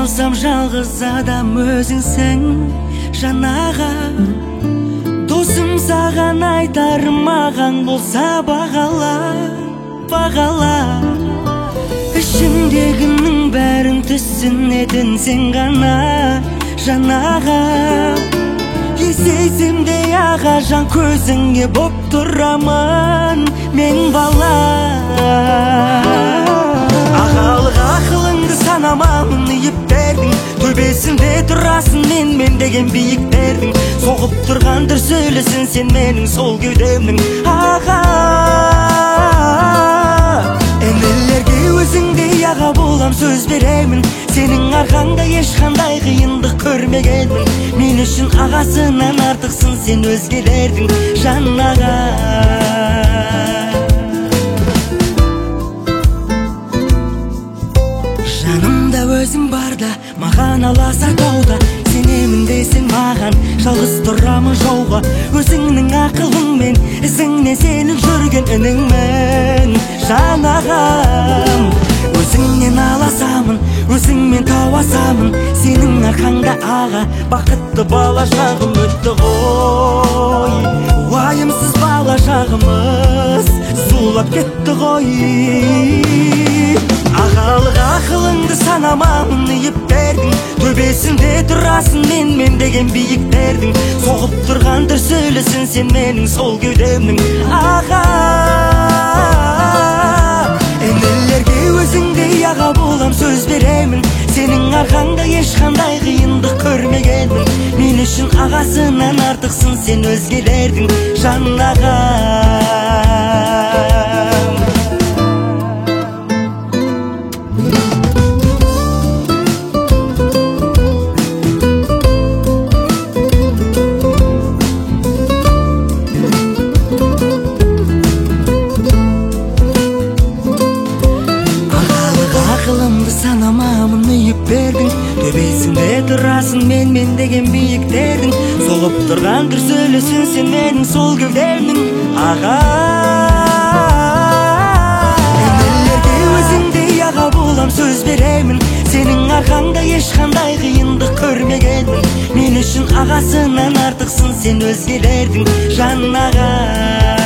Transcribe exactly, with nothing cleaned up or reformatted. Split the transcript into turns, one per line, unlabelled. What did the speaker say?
болсам жалғыз адам өзіңсің жан аға. Досым саған айтарым маған болса бағала, бағала. Ішімдегінің бәрін түсінетін сен ғана жан аға. Есейсемде аға жан көзіңе боп тұрамын мен бала. Ағалық ақылыңды санамамын үйіп бердің, төбесінде тұрасың мен мен деген биіктердің. Соғып тұрған дүрсілісің сен менің сол кеудемнің аға. Енелерге өзіңдей аға болам сөз беремін, сенің арқаңда ешқандай қиындық көрмегенмін. Мен үшін ағасынан артықсың сен өзгелердің жан аға. Жанымда өзің барда, маған аласа тауда, сенемін десең маған жалғыз тұрамын жауға. Өзіңнің ақылыңмен, ізіңне сенің жүрген үніңмен жан ағам. Өзіңнен аласамын, өзіңмен тауасамын, сенің арқаңда аға бақытты бала шағым өтті ғой. Уайымсыз бала шағымыз зулап кетті ғой. Ағалық ақылыңды санамамын үйіп бердің, төбесінде тұрасың мен мен деген биіктердің. Соғып тұрған дүрсілісің сен менің сол кеудемнің аға. Енелерге өзіңдей аға болам сөз беремін, сенің арқаңда ешқандай қиындық көрмегенмін. Мен үшін ағасынан артықсың сен өзгелердің жан аға. Ақылымды санамамын үйіп бердің, төбесінде тұрасың мен мен деген биіктердің. Соғып тұрған дүрсілісің сен менің сол кеудемнің аға. Енелерге өзіңдей аға болам сөз беремін, сенің арқаңда ешқандай қиындық көрмегенмін. Мен үшін ағасынан артықсың сен өзгелердің жан аға.